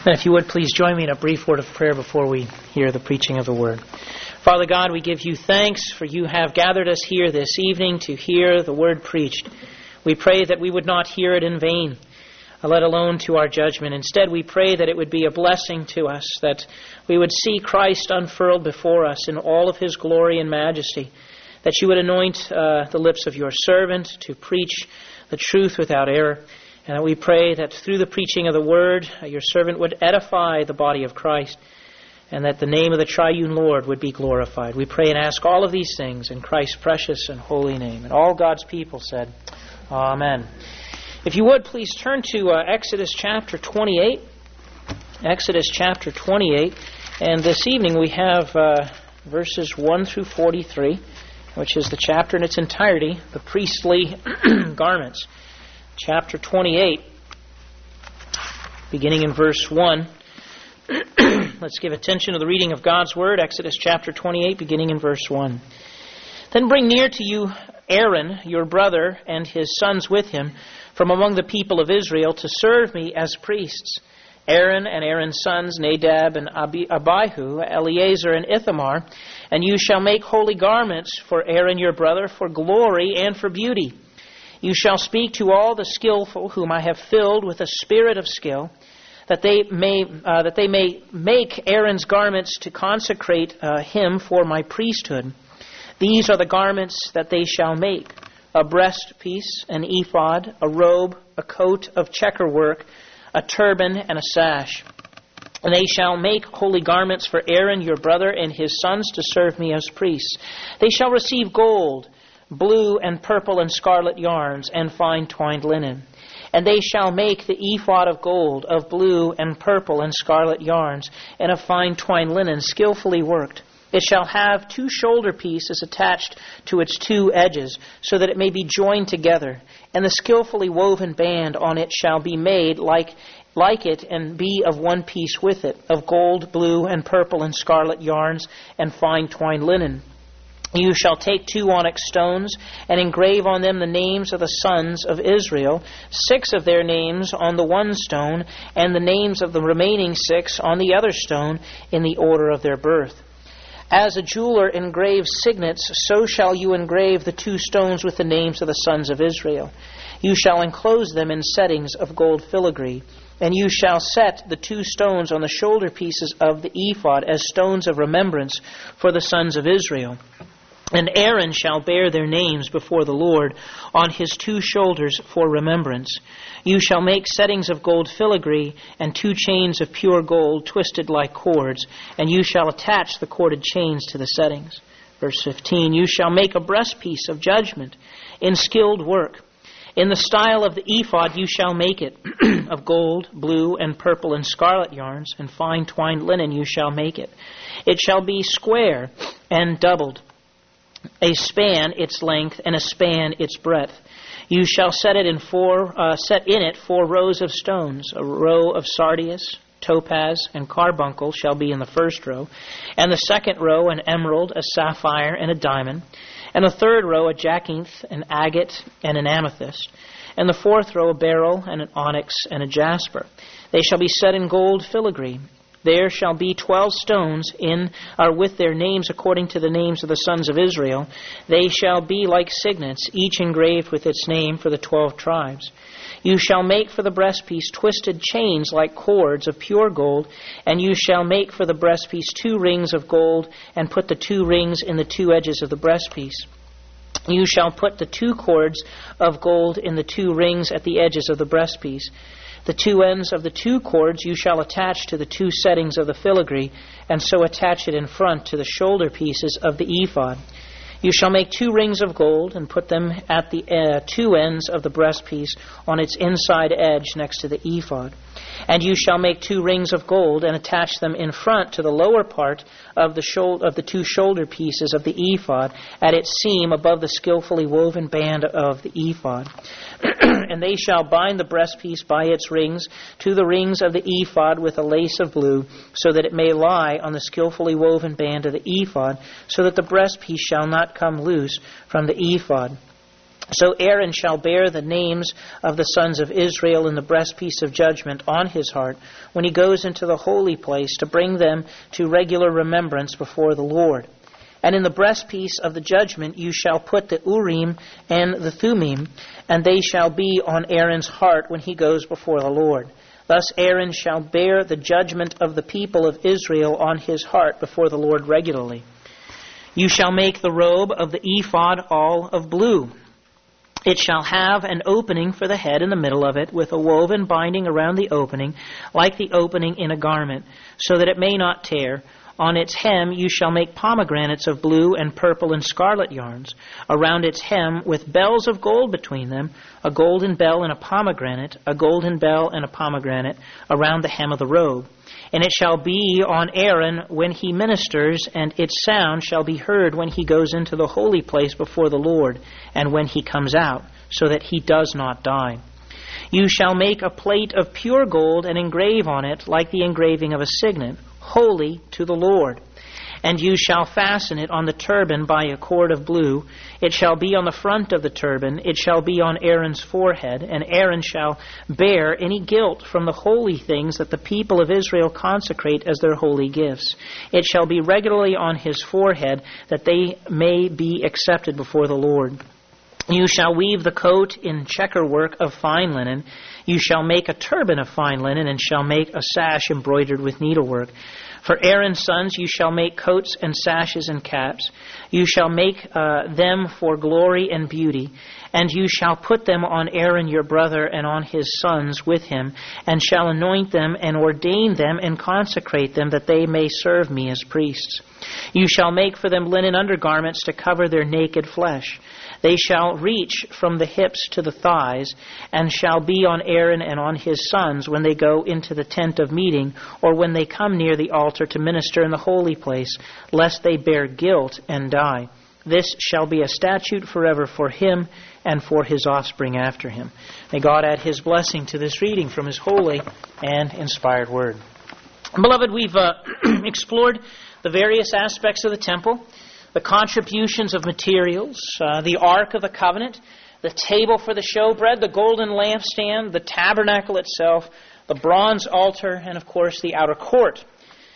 And if you would, please join me in a brief word of prayer before we hear the preaching of the Word. Father God, we give you thanks for you have gathered us here this evening to hear the Word preached. We pray that we would not hear it in vain, let alone to our judgment. Instead, we pray that it would be a blessing to us, that we would see Christ unfurled before us in all of His glory and majesty, that you would anoint the lips of your servant to preach the truth without error. And we pray that through the preaching of the Word, your servant would edify the body of Christ, and that the name of the triune Lord would be glorified. We pray and ask all of these things in Christ's precious and holy name. And all God's people said, Amen. If you would, please turn to Exodus chapter 28. Exodus chapter 28. And this evening we have verses 1 through 43, which is the chapter in its entirety, the priestly garments. Chapter 28, beginning in verse 1. Let's give attention to the reading of God's Word, Exodus chapter 28, beginning in verse 1. Then bring near to you Aaron, your brother, and his sons with him, from among the people of Israel, to serve me as priests. Aaron and Aaron's sons, Nadab and Abihu, Eleazar and Ithamar, and you shall make holy garments for Aaron your brother, for glory and for beauty. You shall speak to all the skillful whom I have filled with a spirit of skill, that they may make Aaron's garments to consecrate him for my priesthood. These are the garments that they shall make: a breastpiece, an ephod, a robe, a coat of checker work, a turban, and a sash. And they shall make holy garments for Aaron your brother and his sons to serve me as priests. They shall receive gold, blue and purple and scarlet yarns, and fine twined linen. And they shall make the ephod of gold, of blue and purple and scarlet yarns, and of fine twined linen, skillfully worked. It shall have 2 shoulder pieces attached to its 2 edges, so that it may be joined together. And the skillfully woven band on it shall be made like it, and be of one piece with it, of gold, blue, and purple and scarlet yarns, and fine twined linen. You shall take 2 onyx stones, and engrave on them the names of the sons of Israel, 6 of their names on the one stone, and the names of the remaining 6 on the other stone, in the order of their birth. As a jeweler engraves signets, so shall you engrave the 2 stones with the names of the sons of Israel. You shall enclose them in settings of gold filigree. And you shall set the 2 stones on the shoulder pieces of the ephod as stones of remembrance for the sons of Israel. And Aaron shall bear their names before the Lord on his 2 shoulders for remembrance. You shall make settings of gold filigree and 2 chains of pure gold twisted like cords, and you shall attach the corded chains to the settings. Verse 15, you shall make a breastpiece of judgment in skilled work. In the style of the ephod you shall make it. Of gold, blue, and purple and scarlet yarns, and fine twined linen you shall make it. It shall be square and doubled, a span its length, and a span its breadth. You shall set in it 4 rows of stones. A row of sardius, topaz, and carbuncle shall be in the first row, and the second row an emerald, a sapphire, and a diamond, and the third row a jacinth, an agate, and an amethyst, and the fourth row a beryl, and an onyx, and a jasper. They shall be set in gold filigree. There shall be 12 stones with their names according to the names of the sons of Israel. They shall be like signets, each engraved with its name for the 12 tribes. You shall make for the breastpiece twisted chains like cords of pure gold, and you shall make for the breastpiece 2 rings of gold, and put the 2 rings in the 2 edges of the breastpiece. You shall put the 2 cords of gold in the 2 rings at the edges of the breastpiece. The 2 ends of the 2 cords you shall attach to the 2 settings of the filigree, and so attach it in front to the shoulder pieces of the ephod. You shall make 2 rings of gold, and put them at the 2 ends of the breastpiece on its inside edge next to the ephod. And you shall make 2 rings of gold, and attach them in front to the lower part of the 2 shoulder pieces of the ephod, at its seam above the skillfully woven band of the ephod. And they shall bind the breastpiece by its rings to the rings of the ephod with a lace of blue, so that it may lie on the skillfully woven band of the ephod, so that the breastpiece shall not come loose from the ephod. So Aaron shall bear the names of the sons of Israel in the breastpiece of judgment on his heart when he goes into the holy place to bring them to regular remembrance before the Lord. And in the breastpiece of the judgment you shall put the Urim and the Thummim, and they shall be on Aaron's heart when he goes before the Lord. Thus Aaron shall bear the judgment of the people of Israel on his heart before the Lord regularly. You shall make the robe of the ephod all of blue. It shall have an opening for the head in the middle of it, with a woven binding around the opening, like the opening in a garment, so that it may not tear. On its hem you shall make pomegranates of blue and purple and scarlet yarns, around its hem with bells of gold between them, a golden bell and a pomegranate, a golden bell and a pomegranate, around the hem of the robe. And it shall be on Aaron when he ministers, and its sound shall be heard when he goes into the holy place before the Lord, and when he comes out, so that he does not die. You shall make a plate of pure gold and engrave on it like the engraving of a signet, holy to the Lord. And you shall fasten it on the turban by a cord of blue. It shall be on the front of the turban. It shall be on Aaron's forehead. And Aaron shall bear any guilt from the holy things that the people of Israel consecrate as their holy gifts. It shall be regularly on his forehead, that they may be accepted before the Lord. You shall weave the coat in checker work of fine linen. You shall make a turban of fine linen, and shall make a sash embroidered with needlework. For Aaron's sons you shall make coats and sashes and caps. You shall make them for glory and beauty. And you shall put them on Aaron your brother and on his sons with him, and shall anoint them and ordain them and consecrate them, that they may serve me as priests. You shall make for them linen undergarments to cover their naked flesh. They shall reach from the hips to the thighs, and shall be on Aaron and on his sons when they go into the tent of meeting, or when they come near the altar to minister in the holy place, lest they bear guilt and die. This shall be a statute forever for him and for his offspring after him. May God add his blessing to this reading from his holy and inspired word. Beloved, we've explored the various aspects of the temple, the contributions of materials, the Ark of the Covenant, the table for the showbread, the golden lampstand, the tabernacle itself, the bronze altar, and of course the outer court.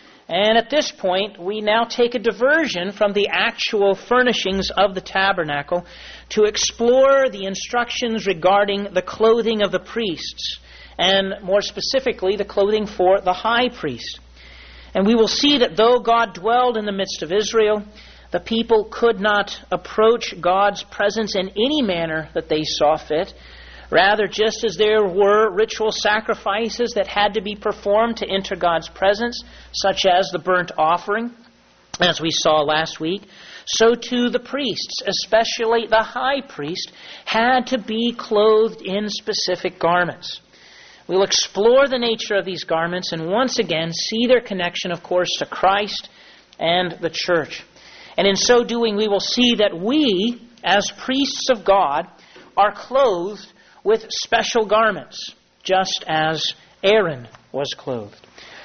And at this point, we now take a diversion from the actual furnishings of the tabernacle to explore the instructions regarding the clothing of the priests, and more specifically, the clothing for the high priest. And we will see that though God dwelled in the midst of Israel, the people could not approach God's presence in any manner that they saw fit. Rather, just as there were ritual sacrifices that had to be performed to enter God's presence, such as the burnt offering, as we saw last week, so too the priests, especially the high priest, had to be clothed in specific garments. We'll explore the nature of these garments and once again see their connection, of course, to Christ and the church. And in so doing, we will see that we, as priests of God, are clothed with special garments, just as Aaron was clothed.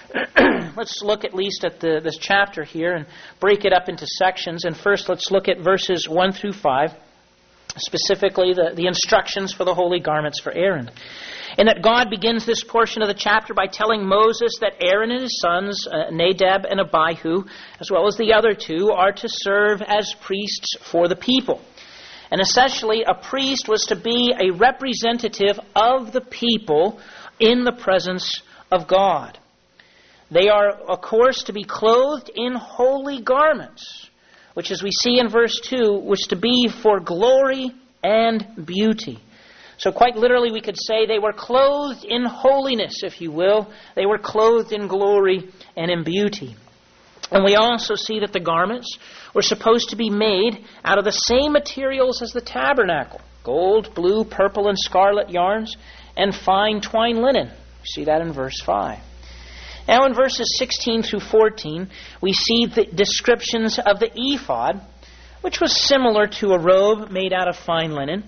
Let's look at least at this chapter here and break it up into sections. And first, let's look at verses 1 through 5, specifically the instructions for the holy garments for Aaron. And that God begins this portion of the chapter by telling Moses that Aaron and his sons, Nadab and Abihu, as well as the other two, are to serve as priests for the people. And essentially, a priest was to be a representative of the people in the presence of God. They are, of course, to be clothed in holy garments, which, as we see in verse 2, was to be for glory and beauty. So quite literally we could say they were clothed in holiness, if you will. They were clothed in glory and in beauty. And we also see that the garments were supposed to be made out of the same materials as the tabernacle: gold, blue, purple, and scarlet yarns, and fine twine linen. We see that in verse 5. Now in verses 16 through 14, we see the descriptions of the ephod, which was similar to a robe made out of fine linen.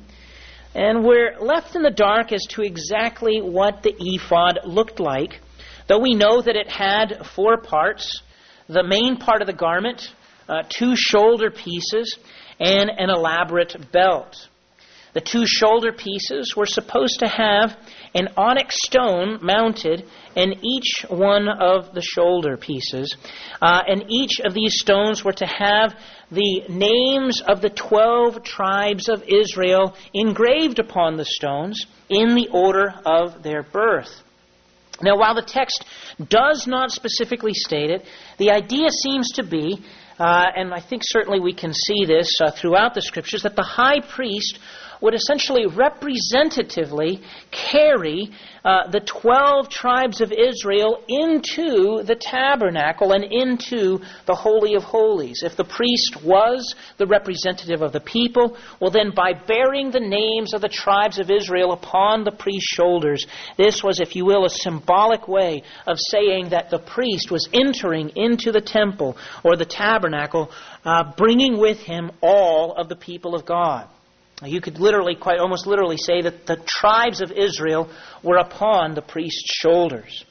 And we're left in the dark as to exactly what the ephod looked like, though we know that it had 4 parts: the main part of the garment, 2 shoulder pieces, and an elaborate belt. The 2 shoulder pieces were supposed to have an onyx stone mounted in each one of the shoulder pieces. And each of these stones were to have the names of the 12 tribes of Israel engraved upon the stones in the order of their birth. Now, while the text does not specifically state it, the idea seems to be, and I think certainly we can see this throughout the Scriptures, that the high priest would essentially representatively carry the 12 tribes of Israel into the tabernacle and into the Holy of Holies. If the priest was the representative of the people, well then by bearing the names of the tribes of Israel upon the priest's shoulders, this was, if you will, a symbolic way of saying that the priest was entering into the temple or the tabernacle, bringing with him all of the people of God. You could almost literally say that the tribes of Israel were upon the priest's shoulders.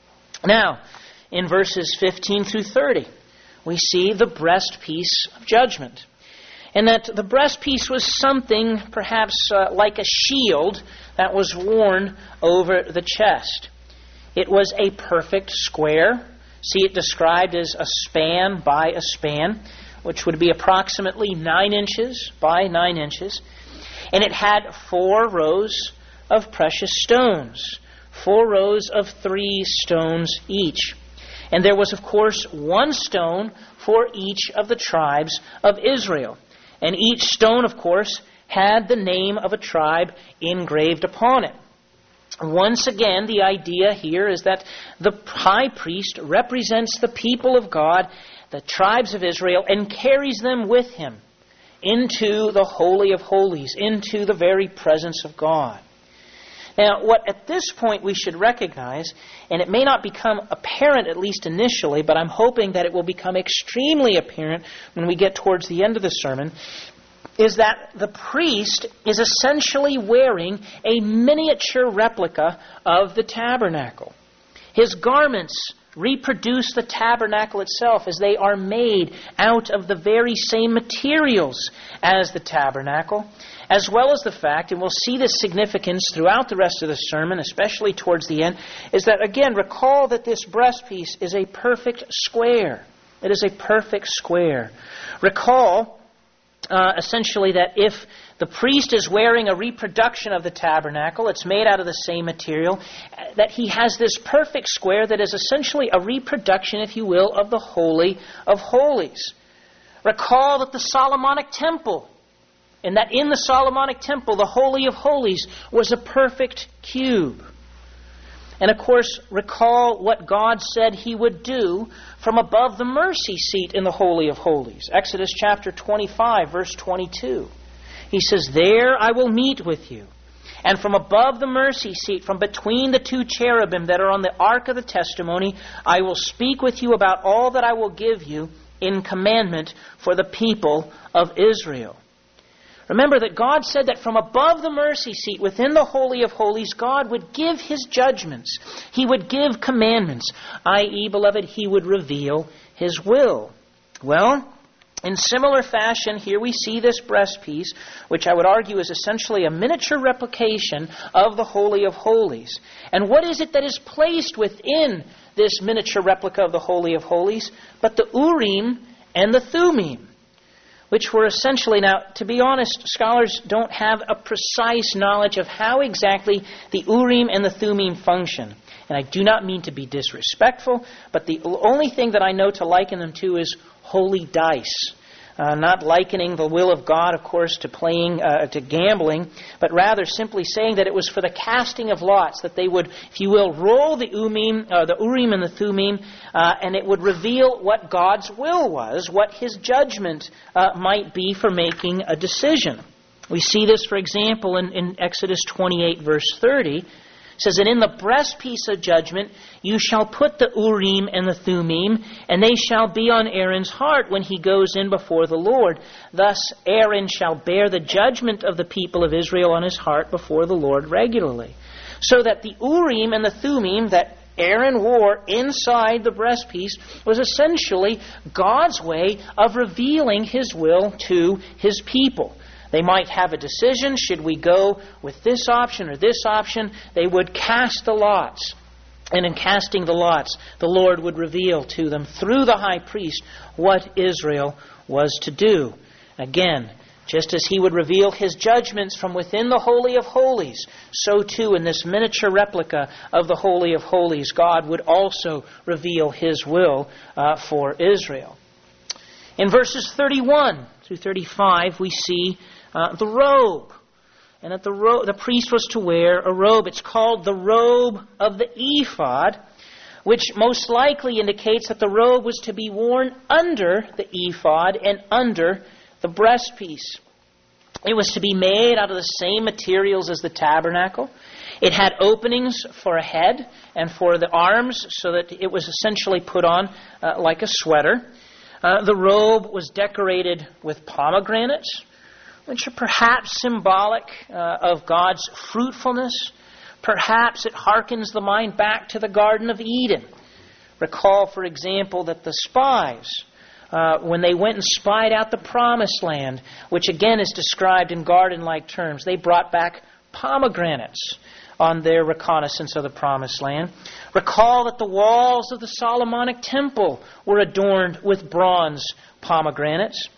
Now, in verses 15 through 30, we see the breastpiece of judgment. And that the breastpiece was something perhaps like a shield that was worn over the chest. It was a perfect square. See it described as a span by a span, which would be approximately 9 inches by 9 inches. And it had 4 rows of precious stones, 4 rows of 3 stones each. And there was, of course, 1 stone for each of the tribes of Israel. And each stone, of course, had the name of a tribe engraved upon it. Once again, the idea here is that the high priest represents the people of God, the tribes of Israel, and carries them with him into the Holy of Holies, into the very presence of God. Now, what at this point we should recognize, and it may not become apparent at least initially, but I'm hoping that it will become extremely apparent when we get towards the end of the sermon, is that the priest is essentially wearing a miniature replica of the tabernacle. His garments reproduce the tabernacle itself, as they are made out of the very same materials as the tabernacle, as well as the fact, and we'll see this significance throughout the rest of the sermon, especially towards the end, is that, again, recall that this breastpiece is a perfect square. It is a perfect square. Recall, essentially, that if the priest is wearing a reproduction of the tabernacle, it's made out of the same material, that he has this perfect square that is essentially a reproduction, if you will, of the Holy of Holies. Recall that the Solomonic temple, and that in the Solomonic temple, the Holy of Holies was a perfect cube. And of course, recall what God said He would do from above the mercy seat in the Holy of Holies. Exodus chapter 25, verse 22. He says, "There I will meet with you. And from above the mercy seat, from between the 2 cherubim that are on the ark of the testimony, I will speak with you about all that I will give you in commandment for the people of Israel." Remember that God said that from above the mercy seat within the Holy of Holies, God would give His judgments. He would give commandments, i.e., beloved, He would reveal His will. Well, in similar fashion, here we see this breastpiece, which I would argue is essentially a miniature replication of the Holy of Holies. And what is it that is placed within this miniature replica of the Holy of Holies but the Urim and the Thummim, which were essentially, now, to be honest, scholars don't have a precise knowledge of how exactly the Urim and the Thummim function. And I do not mean to be disrespectful, but the only thing that I know to liken them to is holy dice. Not likening the will of God, of course, to gambling, but rather simply saying that it was for the casting of lots, that they would, if you will, roll the Urim and the Thummim, and it would reveal what God's will was, what His judgment might be for making a decision. We see this, for example, in Exodus 28, verse 30. It says, "And in the breastpiece of judgment you shall put the Urim and the Thummim, and they shall be on Aaron's heart when he goes in before the Lord. Thus Aaron shall bear the judgment of the people of Israel on his heart before the Lord regularly." So that the Urim and the Thummim that Aaron wore inside the breastpiece was essentially God's way of revealing His will to His people. They might have a decision. Should we go with this option or this option? They would cast the lots. And in casting the lots, the Lord would reveal to them through the high priest what Israel was to do. Again, just as he would reveal his judgments from within the Holy of Holies, so too in this miniature replica of the Holy of Holies, God would also reveal his will for Israel. In verses 31 through 35, we see the robe. And that the priest was to wear a robe. It's called the robe of the ephod, which most likely indicates that the robe was to be worn under the ephod and under the breastpiece. It was to be made out of the same materials as the tabernacle. It had openings for a head and for the arms, so that it was essentially put on like a sweater. The robe was decorated with pomegranates, which are perhaps symbolic of God's fruitfulness. Perhaps it harkens the mind back to the Garden of Eden. Recall, for example, that the spies, when they went and spied out the Promised Land, which again is described in garden-like terms, they brought back pomegranates on their reconnaissance of the Promised Land. Recall that the walls of the Solomonic Temple were adorned with bronze pomegranates.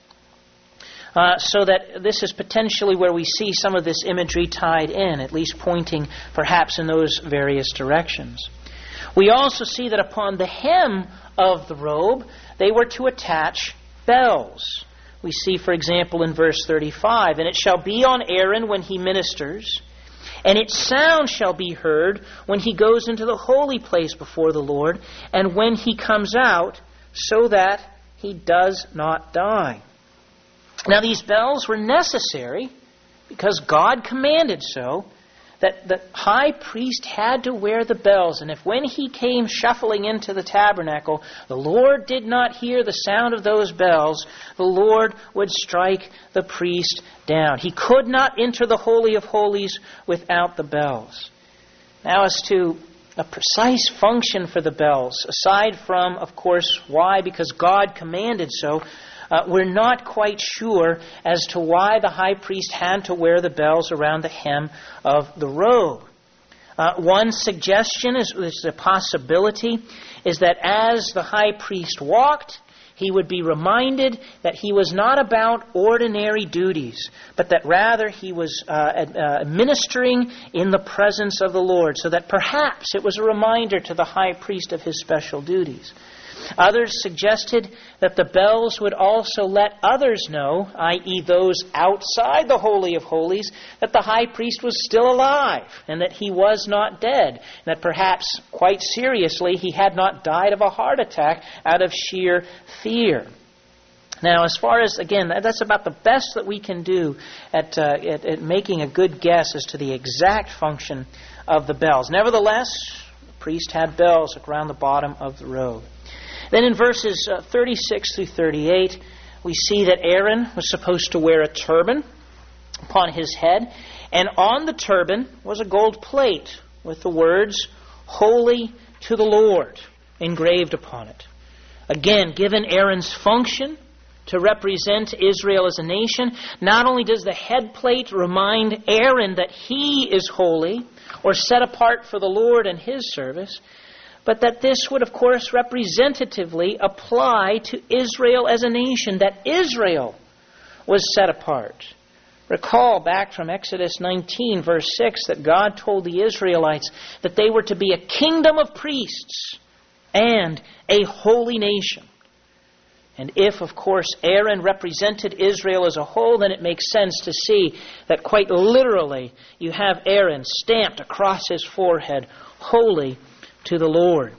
So that this is potentially where we see some of this imagery tied in, at least pointing perhaps in those various directions. We also see that upon the hem of the robe, they were to attach bells. We see, for example, in verse 35, "And it shall be on Aaron when he ministers, and its sound shall be heard when he goes into the holy place before the Lord, and when he comes out, so that he does not die." Now these bells were necessary because God commanded so, that the high priest had to wear the bells. And if when he came shuffling into the tabernacle, the Lord did not hear the sound of those bells, the Lord would strike the priest down. He could not enter the Holy of Holies without the bells. Now as to a precise function for the bells, aside from, of course, why? Because God commanded so, we're not quite sure as to why the high priest had to wear the bells around the hem of the robe. One suggestion is a possibility, is that as the high priest walked, he would be reminded that he was not about ordinary duties, but that rather he was ministering in the presence of the Lord, so that perhaps it was a reminder to the high priest of his special duties. Others suggested that the bells would also let others know, i.e. those outside the Holy of Holies, that the high priest was still alive and that he was not dead, and that perhaps, quite seriously, he had not died of a heart attack out of sheer fear. Now, as far as, again, that's about the best that we can do at making a good guess as to the exact function of the bells. Nevertheless, the priest had bells around the bottom of the robe. Then in verses 36 through 38, we see that Aaron was supposed to wear a turban upon his head, and on the turban was a gold plate with the words, "Holy to the Lord," engraved upon it. Again, given Aaron's function to represent Israel as a nation, not only does the head plate remind Aaron that he is holy or set apart for the Lord and his service, but that this would, of course, representatively apply to Israel as a nation, that Israel was set apart. Recall back from Exodus 19, verse 6, that God told the Israelites that they were to be a kingdom of priests and a holy nation. And if, of course, Aaron represented Israel as a whole, then it makes sense to see that quite literally you have Aaron stamped across his forehead, "Holy to the Lord."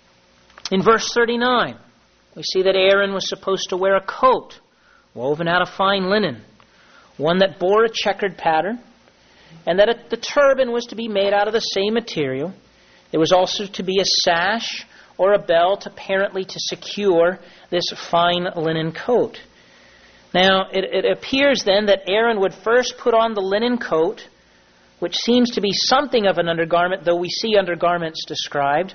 In verse 39, we see that Aaron was supposed to wear a coat woven out of fine linen, one that bore a checkered pattern, and that the turban was to be made out of the same material. There was also to be a sash or a belt, apparently to secure this fine linen coat. Now, it appears then that Aaron would first put on the linen coat, which seems to be something of an undergarment, though we see undergarments described,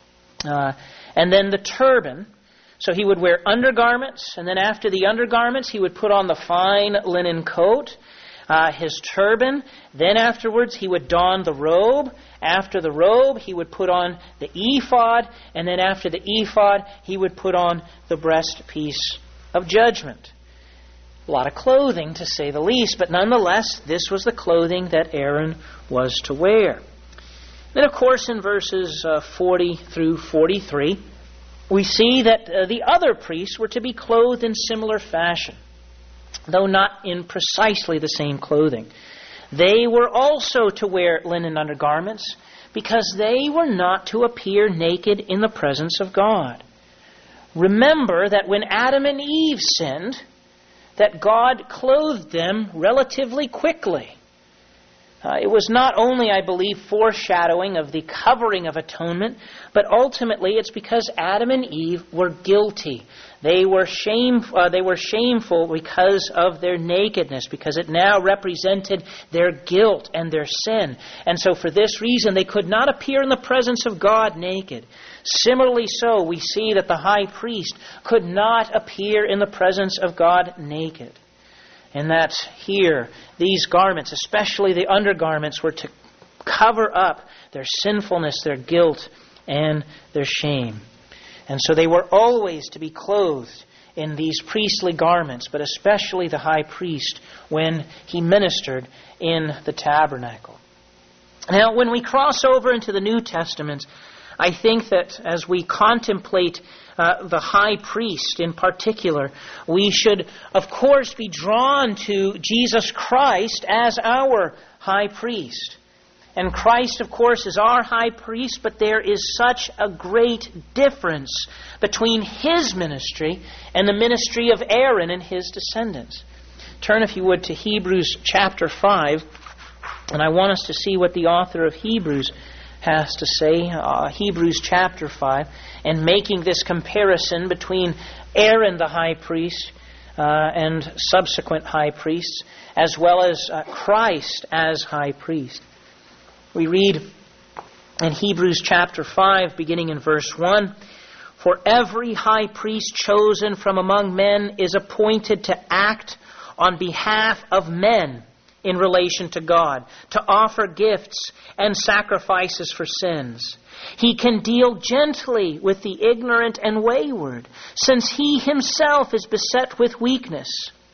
and then the turban. So he would wear undergarments, and then after the undergarments, he would put on the fine linen coat. his turban. Then afterwards he would don the robe. After the robe he would put on the ephod. And then after the ephod he would put on the breastpiece of judgment. A lot of clothing, to say the least, but nonetheless, this was the clothing that Aaron was to wear. Then, of course, in verses 40 through 43, we see that the other priests were to be clothed in similar fashion, though not in precisely the same clothing. They were also to wear linen undergarments, because they were not to appear naked in the presence of God. Remember that when Adam and Eve sinned, that God clothed them relatively quickly. It was not only, I believe, foreshadowing of the covering of atonement, but ultimately it's because Adam and Eve were guilty. They were shameful because of their nakedness, because it now represented their guilt and their sin. And so for this reason, they could not appear in the presence of God naked. Similarly so, we see that the high priest could not appear in the presence of God naked. And that here, these garments, especially the undergarments, were to cover up their sinfulness, their guilt, and their shame. And so they were always to be clothed in these priestly garments, but especially the high priest when he ministered in the tabernacle. Now, when we cross over into the New Testament, I think that as we contemplate the high priest in particular, we should, of course, be drawn to Jesus Christ as our high priest. And Christ, of course, is our high priest, but there is such a great difference between his ministry and the ministry of Aaron and his descendants. Turn, if you would, to Hebrews chapter 5, and I want us to see what the author of Hebrews has to say. Hebrews chapter 5, and making this comparison between Aaron the high priest and subsequent high priests, as well as Christ as high priest. We read in Hebrews chapter 5, beginning in verse 1, "For every high priest chosen from among men is appointed to act on behalf of men in relation to God, to offer gifts and sacrifices for sins. He can deal gently with the ignorant and wayward, since he himself is beset with weakness.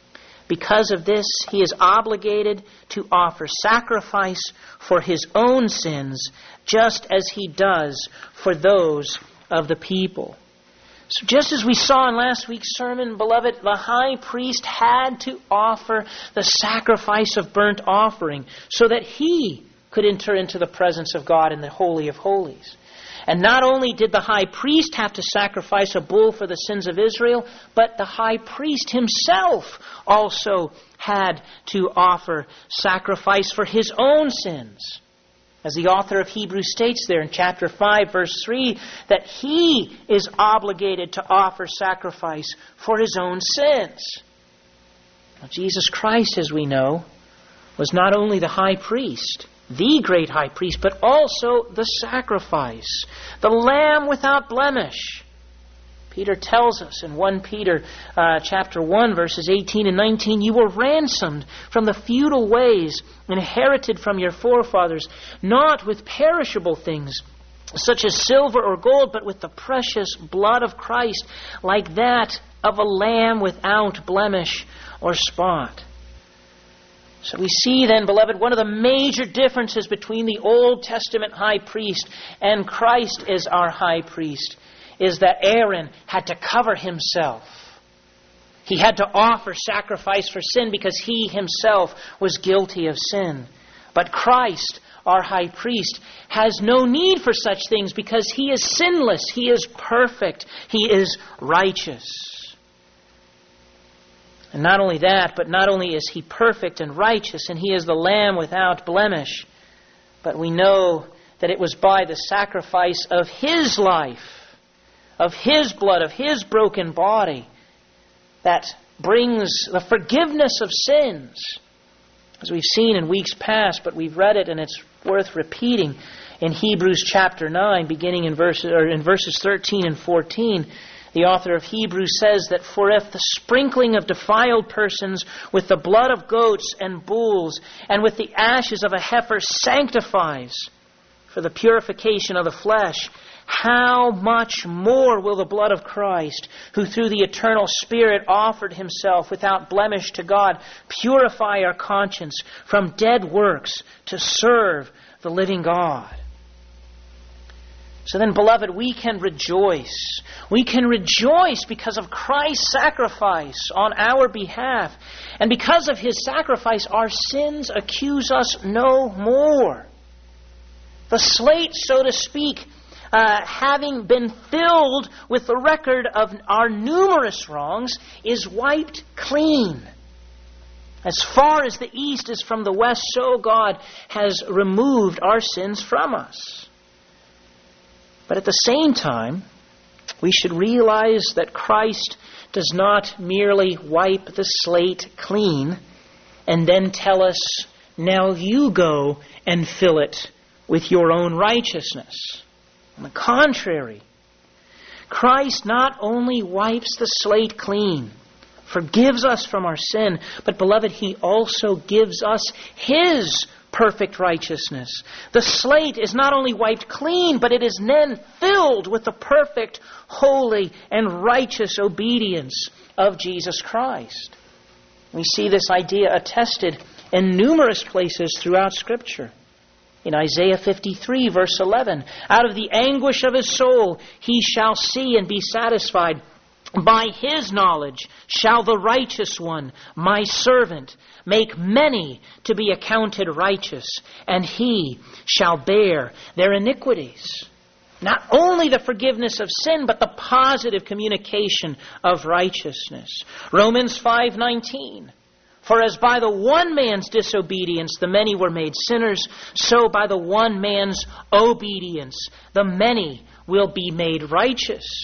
Because of this, he is obligated to offer sacrifice for his own sins, just as he does for those of the people." So just as we saw in last week's sermon, beloved, the high priest had to offer the sacrifice of burnt offering so that he could enter into the presence of God in the Holy of Holies. And not only did the high priest have to sacrifice a bull for the sins of Israel, but the high priest himself also had to offer sacrifice for his own sins. As the author of Hebrews states there in chapter 5, verse 3, that he is obligated to offer sacrifice for his own sins. Now, Jesus Christ, as we know, was not only the high priest, the great high priest, but also the sacrifice, the Lamb without blemish. Peter tells us in 1 Peter chapter 1, verses 18 and 19, "You were ransomed from the futile ways inherited from your forefathers, not with perishable things, such as silver or gold, but with the precious blood of Christ, like that of a lamb without blemish or spot." So we see then, beloved, one of the major differences between the Old Testament high priest and Christ as our high priest is that Aaron had to cover himself. He had to offer sacrifice for sin because he himself was guilty of sin. But Christ, our high priest, has no need for such things because he is sinless, he is perfect, he is righteous. And not only that, but not only is he perfect and righteous and he is the Lamb without blemish, but we know that it was by the sacrifice of his life, of his blood, of his broken body, that brings the forgiveness of sins. As we've seen in weeks past, but we've read it and it's worth repeating in Hebrews chapter 9, beginning in verses 13 and 14, The author of Hebrews says that for if the sprinkling of defiled persons with the blood of goats and bulls and with the ashes of a heifer sanctifies for the purification of the flesh, how much more will the blood of Christ, who through the eternal Spirit offered himself without blemish to God, purify our conscience from dead works to serve the living God? So then, beloved, we can rejoice. We can rejoice because of Christ's sacrifice on our behalf. And because of his sacrifice, our sins accuse us no more. The slate, so to speak, having been filled with the record of our numerous wrongs, is wiped clean. As far as the east is from the west, so God has removed our sins from us. But at the same time, we should realize that Christ does not merely wipe the slate clean and then tell us, now you go and fill it with your own righteousness. On the contrary, Christ not only wipes the slate clean, forgives us from our sin, but, beloved, he also gives us his perfect righteousness. The slate is not only wiped clean, but it is then filled with the perfect, holy, and righteous obedience of Jesus Christ. We see this idea attested in numerous places throughout Scripture. In Isaiah 53, verse 11, out of the anguish of his soul he shall see and be satisfied. By his knowledge shall the righteous one, my servant, make many to be accounted righteous, and he shall bear their iniquities. Not only the forgiveness of sin, but the positive communication of righteousness. Romans 5:19. For as by the one man's disobedience the many were made sinners, so by the one man's obedience the many will be made righteous.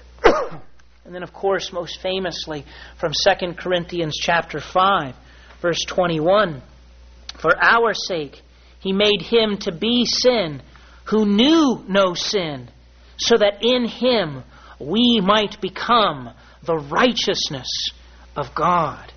And then, of course, most famously from 2 Corinthians chapter 5, verse 21. For our sake he made him to be sin who knew no sin, so that in him we might become the righteousness of God.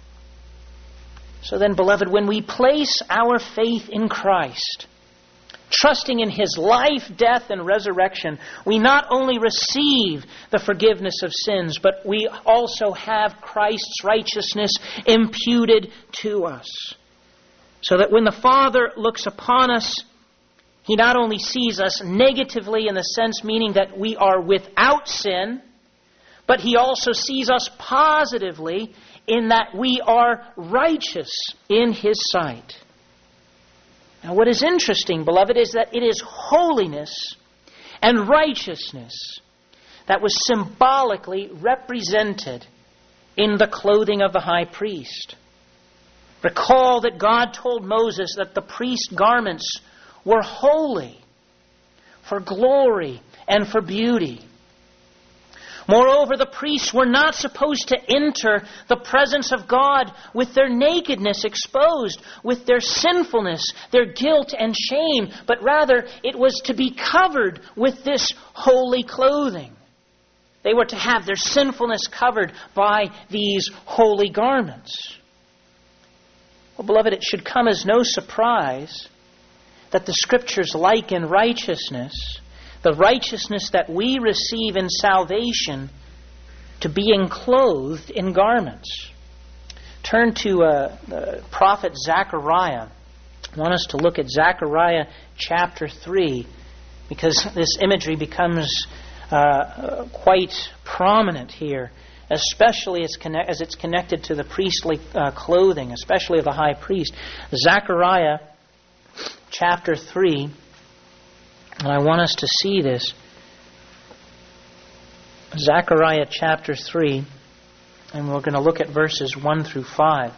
So then, beloved, when we place our faith in Christ, trusting in his life, death, and resurrection, we not only receive the forgiveness of sins, but we also have Christ's righteousness imputed to us. So that when the Father looks upon us, he not only sees us negatively in the sense meaning that we are without sin, but he also sees us positively in that we are righteous in his sight. Now, what is interesting, beloved, is that it is holiness and righteousness that was symbolically represented in the clothing of the high priest. Recall that God told Moses that the priest's garments were holy for glory and for beauty. Moreover, the priests were not supposed to enter the presence of God with their nakedness exposed, with their sinfulness, their guilt and shame, but rather it was to be covered with this holy clothing. They were to have their sinfulness covered by these holy garments. Well, beloved, it should come as no surprise that the Scriptures liken righteousness, the righteousness that we receive in salvation, to being clothed in garments. Turn to the prophet Zechariah. I want us to look at Zechariah chapter 3, because this imagery becomes quite prominent here, especially as it's connected to the priestly clothing, especially of the high priest. Zechariah chapter 3, and I want us to see this. Zechariah chapter 3, and we're going to look at verses 1 through 5.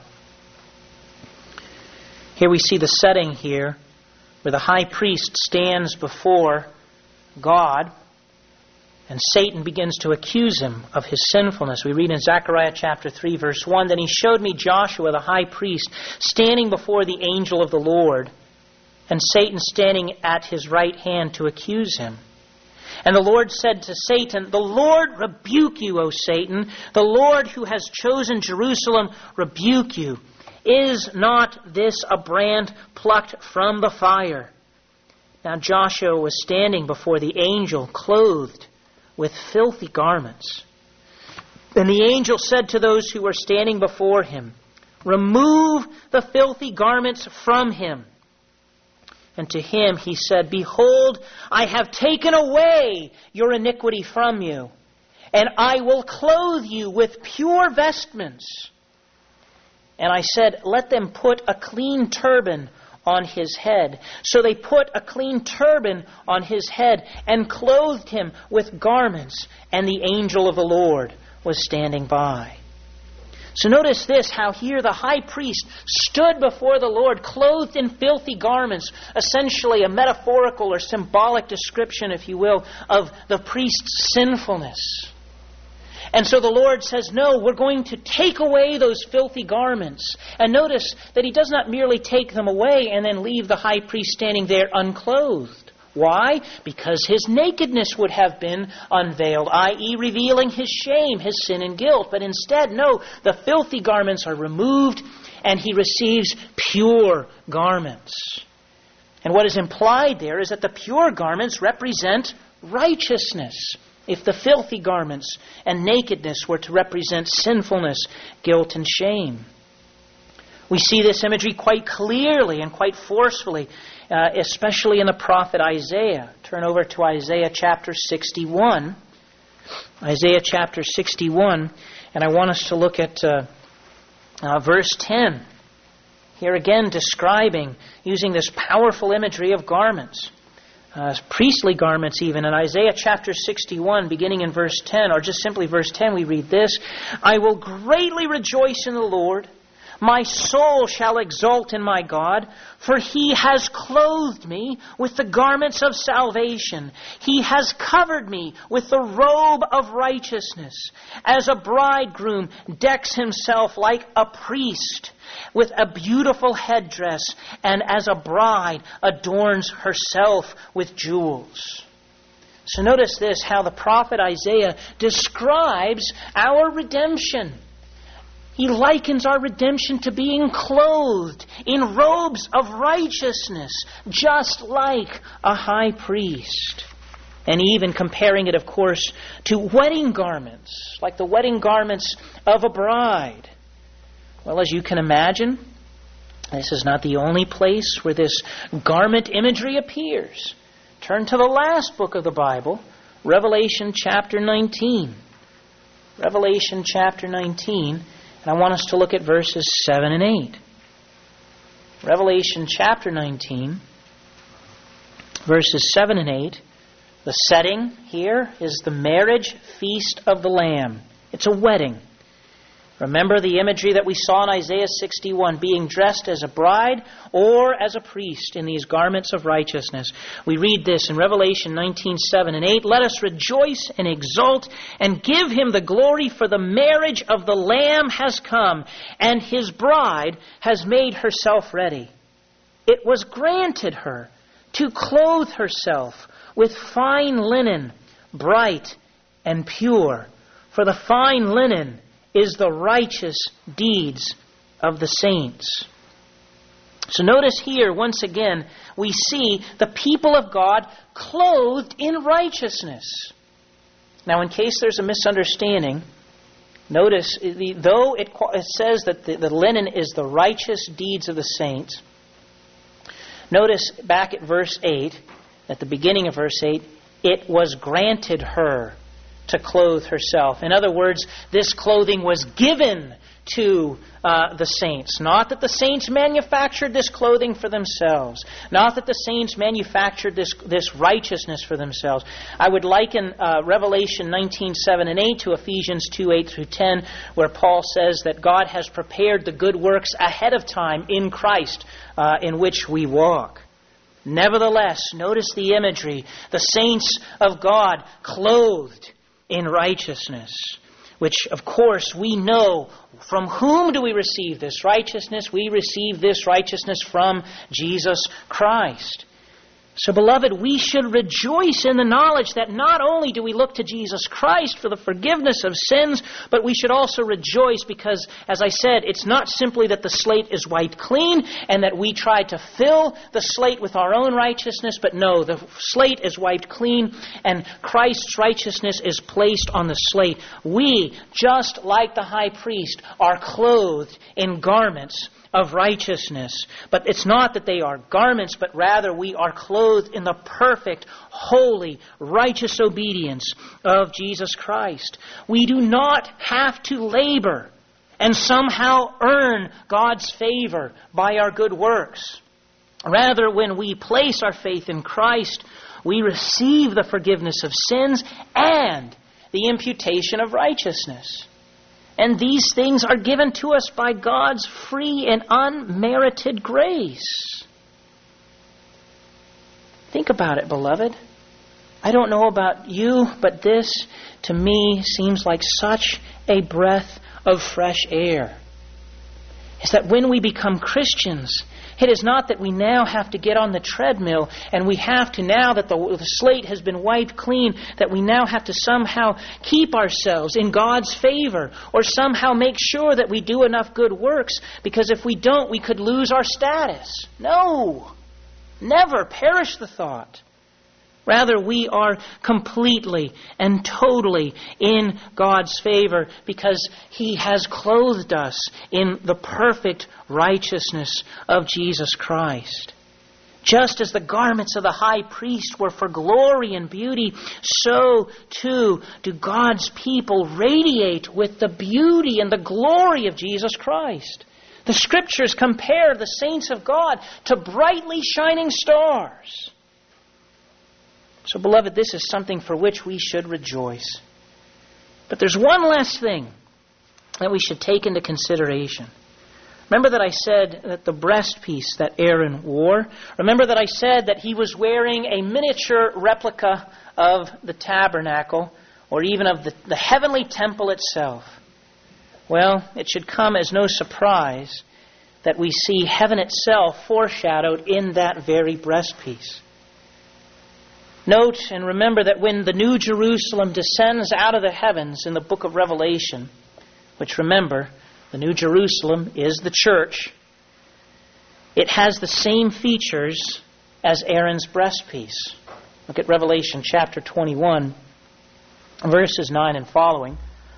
Here we see the setting here where the high priest stands before God and Satan begins to accuse him of his sinfulness. We read in Zechariah chapter 3, verse 1, Then he showed me Joshua the high priest standing before the angel of the Lord, and Satan standing at his right hand to accuse him. And the Lord said to Satan, "The Lord rebuke you, O Satan. The Lord who has chosen Jerusalem rebuke you. Is not this a brand plucked from the fire?" Now Joshua was standing before the angel, clothed with filthy garments. Then the angel said to those who were standing before him, "Remove the filthy garments from him." And to him he said, "Behold, I have taken away your iniquity from you, and I will clothe you with pure vestments." And I said, "Let them put a clean turban on his head." So they put a clean turban on his head and clothed him with garments, and the angel of the Lord was standing by. So notice this, how here the high priest stood before the Lord clothed in filthy garments, essentially a metaphorical or symbolic description, if you will, of the priest's sinfulness. And so the Lord says, no, we're going to take away those filthy garments. And notice that he does not merely take them away and then leave the high priest standing there unclothed. Why? Because his nakedness would have been unveiled, i.e. revealing his shame, his sin and guilt. But instead, no, the filthy garments are removed and he receives pure garments. And what is implied there is that the pure garments represent righteousness, if the filthy garments and nakedness were to represent sinfulness, guilt, and shame. We see this imagery quite clearly and quite forcefully, especially in the prophet Isaiah. Turn over to Isaiah chapter 61. Isaiah chapter 61, and I want us to look at verse 10. Here again describing, using this powerful imagery of garments. Priestly garments even. In Isaiah chapter 61, beginning in verse 10, or just simply verse 10, we read this: "I will greatly rejoice in the Lord. My soul shall exult in my God, for he has clothed me with the garments of salvation. He has covered me with the robe of righteousness, as a bridegroom decks himself like a priest with a beautiful headdress, and as a bride adorns herself with jewels." So notice this, how the prophet Isaiah describes our redemption. He likens our redemption to being clothed in robes of righteousness, just like a high priest. And even comparing it, of course, to wedding garments, like the wedding garments of a bride. Well, as you can imagine, this is not the only place where this garment imagery appears. Turn to the last book of the Bible, Revelation chapter 19. Revelation chapter 19. And I want us to look at verses 7 and 8. Revelation chapter 19, verses 7 and 8. The setting here is the marriage feast of the Lamb. It's a wedding. Remember the imagery that we saw in Isaiah 61, being dressed as a bride or as a priest in these garments of righteousness. We read this in Revelation 19:7 and 8. "Let us rejoice and exult and give him the glory, for the marriage of the Lamb has come, and his bride has made herself ready. It was granted her to clothe herself with fine linen, bright and pure, for the fine linen is the righteous deeds of the saints." So notice here, once again, we see the people of God clothed in righteousness. Now, in case there's a misunderstanding, notice, though it says that the linen is the righteous deeds of the saints, notice back at verse 8, at the beginning of verse 8, "It was granted her to clothe herself." In other words, this clothing was given to the saints. Not that the saints manufactured this clothing for themselves. Not that the saints manufactured this righteousness for themselves. I would liken Revelation 19:7 and 8 to Ephesians 2:8 through 10, where Paul says that God has prepared the good works ahead of time in Christ in which we walk. Nevertheless, notice the imagery. The saints of God clothed in righteousness, which of course we know. From whom do we receive this righteousness? We receive this righteousness from Jesus Christ. So, beloved, we should rejoice in the knowledge that not only do we look to Jesus Christ for the forgiveness of sins, but we should also rejoice because, as I said, it's not simply that the slate is wiped clean and that we try to fill the slate with our own righteousness, but no, the slate is wiped clean and Christ's righteousness is placed on the slate. We, just like the high priest, are clothed in garments of righteousness. But it's not that they are garments, but rather we are clothed in the perfect, holy, righteous obedience of Jesus Christ. We do not have to labor and somehow earn God's favor by our good works. Rather, when we place our faith in Christ, we receive the forgiveness of sins and the imputation of righteousness. And these things are given to us by God's free and unmerited grace. Think about it, beloved. I don't know about you, but this, to me, seems like such a breath of fresh air. Is that when we become Christians, it is not that we now have to get on the treadmill and we have to, now that the slate has been wiped clean, that we now have to somehow keep ourselves in God's favor or somehow make sure that we do enough good works, because if we don't, we could lose our status. No! Never! Perish the thought. Rather, we are completely and totally in God's favor because He has clothed us in the perfect righteousness of Jesus Christ. Just as the garments of the high priest were for glory and beauty, so too do God's people radiate with the beauty and the glory of Jesus Christ. The Scriptures compare the saints of God to brightly shining stars. So, beloved, this is something for which we should rejoice. But there's one last thing that we should take into consideration. Remember that I said that the breastpiece that Aaron wore, remember that I said that he was wearing a miniature replica of the tabernacle, or even of the heavenly temple itself. Well, it should come as no surprise that we see heaven itself foreshadowed in that very breastpiece. Note and remember that when the New Jerusalem descends out of the heavens in the book of Revelation, which remember, the New Jerusalem is the church, it has the same features as Aaron's breastpiece. Look at Revelation chapter 21, verses 9 and following.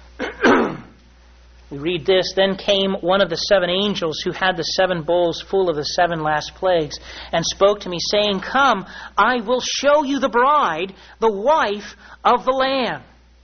We read this, "Then came one of the 7 angels who had the 7 bowls full of the 7 last plagues, and spoke to me, saying, 'Come, I will show you the bride, the wife of the Lamb.'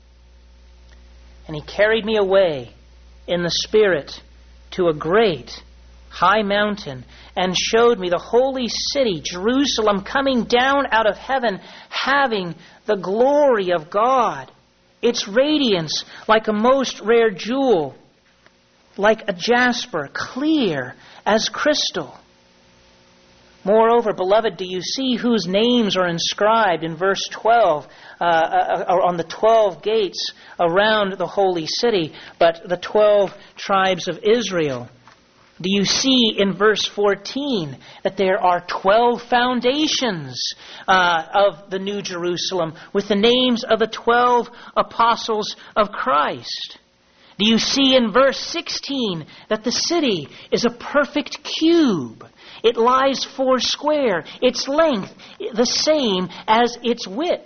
And he carried me away in the Spirit to a great high mountain, and showed me the holy city, Jerusalem, coming down out of heaven, having the glory of God, its radiance like a most rare jewel, like a jasper, clear as crystal." Moreover, beloved, do you see whose names are inscribed in verse 12, on the 12 gates around the holy city, but the 12 tribes of Israel? Do you see in verse 14 that there are 12 foundations of the New Jerusalem with the names of the 12 apostles of Christ? Do you see in verse 16 that the city is a perfect cube? It lies 4 square, its length the same as its width.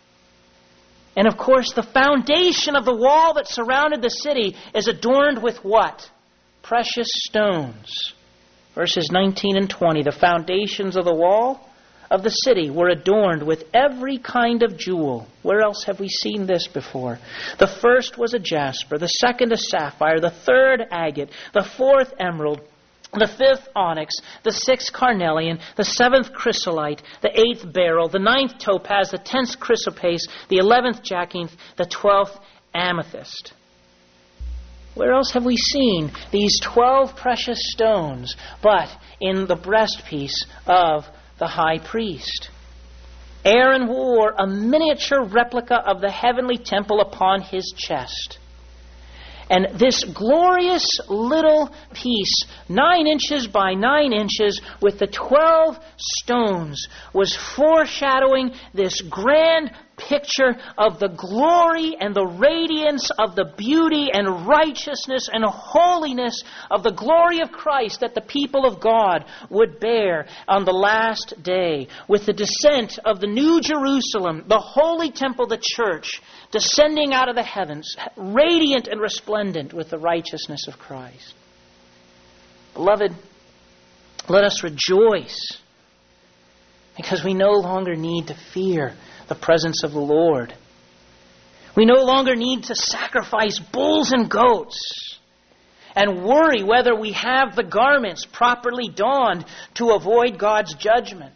And of course, the foundation of the wall that surrounded the city is adorned with what? Precious stones. Verses 19 and 20, "The foundations of the wall of the city were adorned with every kind of jewel." Where else have we seen this before? "The first was a jasper, the second a sapphire, the third agate, the fourth emerald, the 5th onyx, the 6th carnelian, the 7th chrysolite, the 8th beryl, the 9th topaz, the 10th chrysoprase, the 11th jacinth, the 12th amethyst." Where else have we seen these 12 precious stones but in the breastpiece of the high priest? Aaron wore a miniature replica of the heavenly temple upon his chest. And this glorious little piece, 9 inches by 9 inches, with the 12 stones, was foreshadowing this grand picture of the glory and the radiance of the beauty and righteousness and holiness of the glory of Christ that the people of God would bear on the last day, with the descent of the New Jerusalem, the holy temple, the church, descending out of the heavens, radiant and resplendent with the righteousness of Christ. Beloved, let us rejoice, because we no longer need to fear the presence of the Lord. We no longer need to sacrifice bulls and goats and worry whether we have the garments properly donned to avoid God's judgment.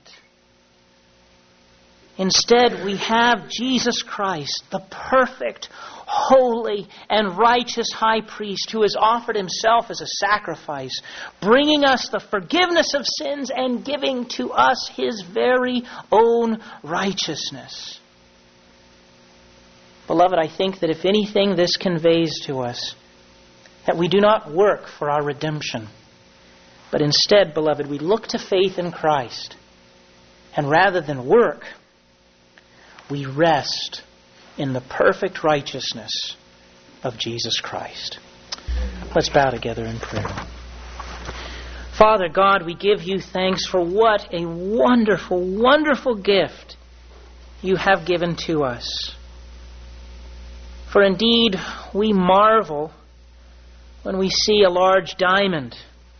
Instead, we have Jesus Christ, the perfect, holy, and righteous high priest who has offered himself as a sacrifice, bringing us the forgiveness of sins and giving to us his very own righteousness. Beloved, I think that if anything, this conveys to us that we do not work for our redemption, but instead, beloved, we look to faith in Christ, and rather than work, we rest in the perfect righteousness of Jesus Christ. Let's bow together in prayer. Father God, we give you thanks for what a wonderful, wonderful gift you have given to us. For indeed, we marvel when we see a large diamond.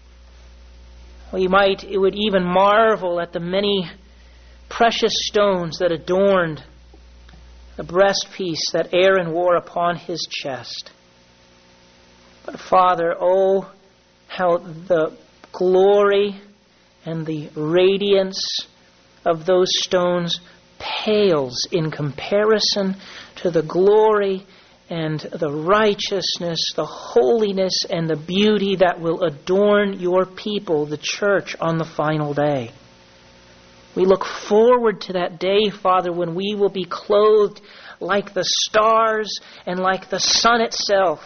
We would even marvel at the many precious stones that adorned the breastpiece that Aaron wore upon his chest. But Father, oh, how the glory and the radiance of those stones pales in comparison to the glory and the righteousness, the holiness and the beauty that will adorn your people, the church, on the final day. We look forward to that day, Father, when we will be clothed like the stars and like the sun itself.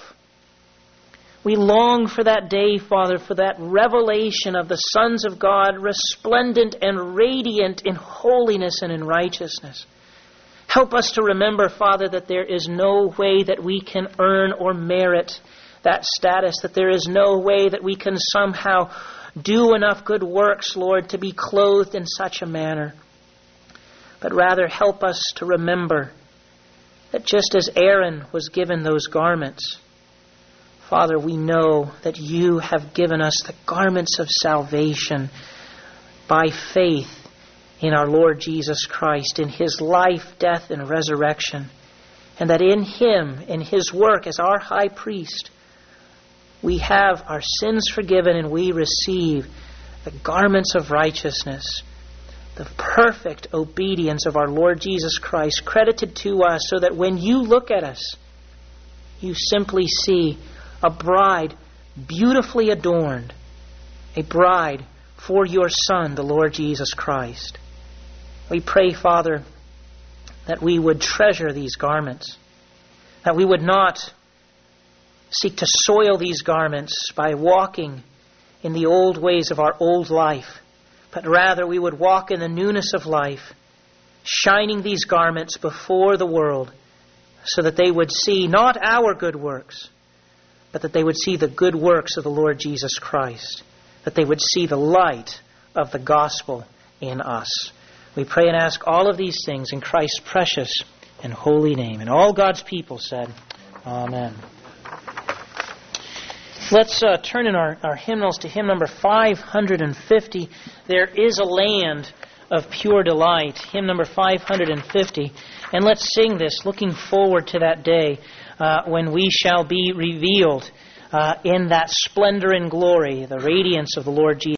We long for that day, Father, for that revelation of the sons of God, resplendent and radiant in holiness and in righteousness. Help us to remember, Father, that there is no way that we can earn or merit that status, that there is no way that we can somehow do enough good works, Lord, to be clothed in such a manner. But rather help us to remember that just as Aaron was given those garments, Father, we know that you have given us the garments of salvation by faith in our Lord Jesus Christ, in his life, death, and resurrection. And that in him, in his work as our high priest, we have our sins forgiven and we receive the garments of righteousness, the perfect obedience of our Lord Jesus Christ credited to us, so that when you look at us, you simply see a bride beautifully adorned, a bride for your Son, the Lord Jesus Christ. We pray, Father, that we would treasure these garments, that we would not seek to soil these garments by walking in the old ways of our old life, but rather we would walk in the newness of life, shining these garments before the world, so that they would see not our good works, but that they would see the good works of the Lord Jesus Christ, that they would see the light of the gospel in us. We pray and ask all of these things in Christ's precious and holy name. And all God's people said, Amen. Let's turn in our hymnals to hymn number 550. There is a land of pure delight. Hymn number 550. And let's sing this, looking forward to that day when we shall be revealed in that splendor and glory, the radiance of the Lord Jesus.